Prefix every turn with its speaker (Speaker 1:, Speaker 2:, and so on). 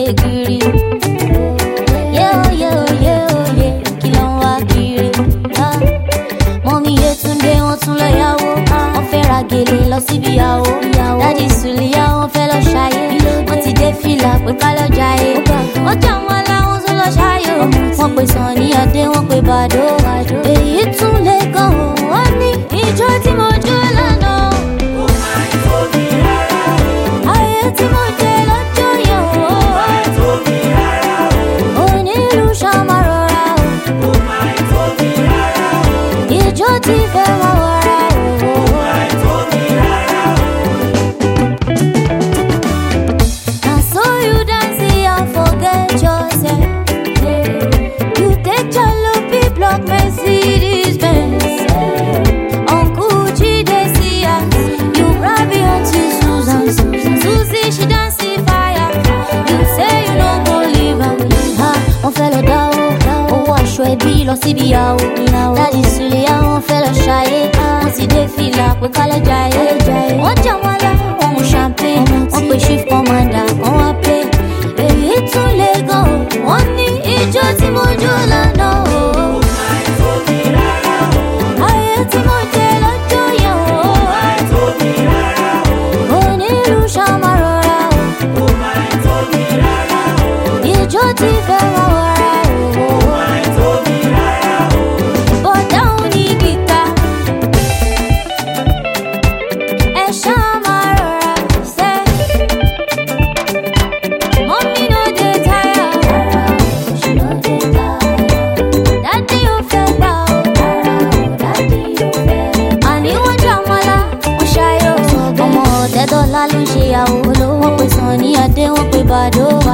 Speaker 1: kiri. Kí ló ń wá kiri? Mọ́mí Yétúndé wọ́n tún lọ yáwó. Wọ́n fẹ́ ra gèlè lọ síbi ìyàwó. Dádì Sùlíyà wọ́n fẹ́ lọ ṣayé. Wọ́n ti dé fìlà pé ká lọ jayé. Wọ́n jà wọ́n láwọn tún lọ ṣayó. Wọ́n pè Sunny Adé, wọ́n pè Bàdó. Èyí tún lè gan o, wọ́n ní ìjọ tí mo jó lánàá.
Speaker 2: Ó máa ń tóbi rárá o.
Speaker 1: Ayé tí mo jẹ lọ́jọ́ yẹn o.
Speaker 2: Ó máa ń tóbi rárá o.
Speaker 1: Onílù ṣàmà rọra o.
Speaker 2: Ó máa ń tóbi rárá o.
Speaker 1: Ìjọ tí fẹ́ wọ́n wọra o.
Speaker 2: Ó máa ń tóbi rárá o.
Speaker 1: Na so you dance and forget yourself. You take jalopy block Mercedes Benz. Uncle Jide see us. You grab your auntie Susan. Susie she dance the fire. You say you no go leave her. Wọ́n fẹ́ lọ dáwó. Owó aṣọ ẹbí lọ síbi ìyàwó. Dádì Sùlíyà wọ́n fẹ́ lọ ṣayé. Wọ́n ti dé fìlà pé ká lọ jayé. Wọ́n jà wọ́n lá, wọ́n mu champagne. Wọ́n pe chief commander, wọ́n wá pé. Èyí tún lè gan o, wọ́n ní ìjọ tí mo jó lánàá o.
Speaker 2: Ó máa ń tóbi rárá o.
Speaker 1: Ayé tí mo jẹ lọ́jọ́ yẹn o.
Speaker 2: Ó máa ń tóbi rárá o.
Speaker 1: Onílù ṣàmà rọra o.
Speaker 2: Ó máa ń tóbi rárá o.
Speaker 1: Ìjọ tí fẹ́ wọ́n wọra o.
Speaker 2: Ó máa ń tóbi rárá o.
Speaker 1: Bọ̀dá ò ní gìtá. Ẹ ṣàmà rọra ṣẹ́. Mọ́mí no dey tire. Dádì ò fẹ́ gbà o. Àní wọ́n jà wọ́n lá, wọ́n ṣayọ̀. Ọmọ ọ̀tẹ́dọ́lá ló ń ṣe ìyàwó. Wọ́n pe Sunny Adé, wọ́n pe Bàdó.